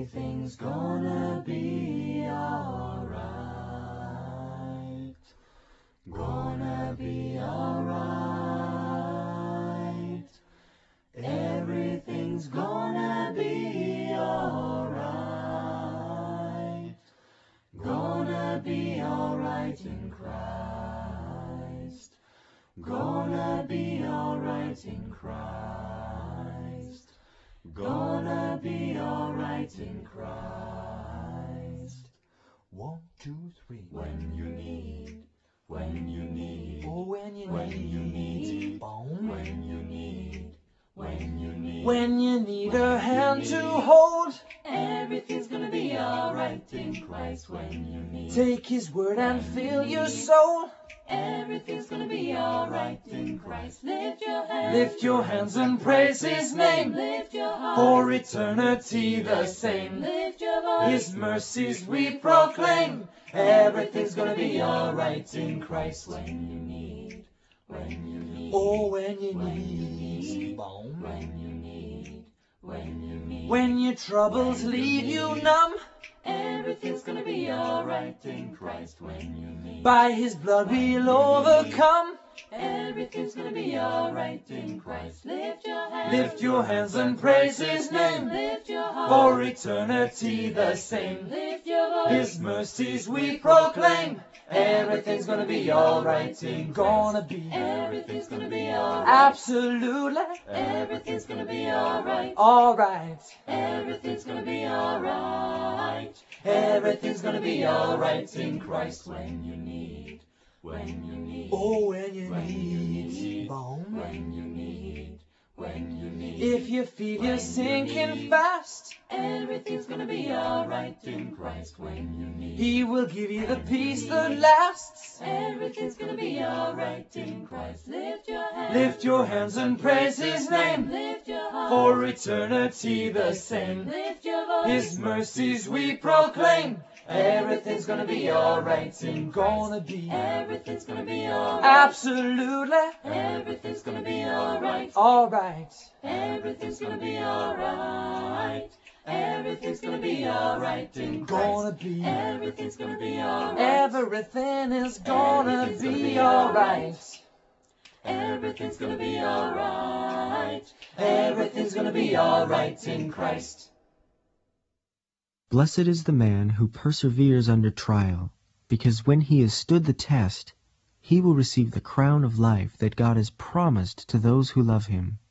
Everything's gonna be alright. Gonna be alright. Everything's gonna be alright. Gonna be alright in Christ. Gonna be alright in Christ. Gonna be alright in Christ. 1, 2, 3. When you need. Oh, when you need. When you need. When you need a hand to hold. Everything's gonna be alright in Christ when you need. Take His word and fill your soul. Everything's gonna be alright in Christ. Lift your hands And praise His name. Lift your heart. For eternity the same. Lift your voice. His mercies we proclaim. Everything's gonna be alright in Christ. When you need. Oh, when you When need. you need. When your troubles leave you numb. Everything's gonna be alright in Christ when you need. By His blood we'll overcome. Everything's gonna be alright in Christ. Lift your hands and praise His name. Lift your heart. For eternity the same. Lift your voice. His mercies we proclaim. Everything's gonna be alright in gonna be. Everything's gonna be alright. Absolutely Everything's gonna be alright. alright. Everything's gonna be alright. Everything's gonna be alright in Christ when you need. Oh, when you When you need. need. Boom. When you need. If you feel you're sinking fast, Everything's gonna be alright in Christ when you need. He will give you the peace that lasts. Everything's gonna be alright in Christ. Lift Lift your hands and praise His name. Lift your heart. For eternity the same. Lift your voice. His mercies we proclaim. Everything's gonna be alright in gonna be. Everything's gonna be alright. Absolutely Everything's gonna be alright. alright. Everything's gonna be alright. Everything's gonna be alright in Gonna Christ. be. Everything's gonna be alright. Everything is gonna be alright. Everything's gonna be alright. Everything's gonna be alright in Christ. Blessed is the man who perseveres under trial, because when he has stood the test, he will receive the crown of life that God has promised to those who love Him.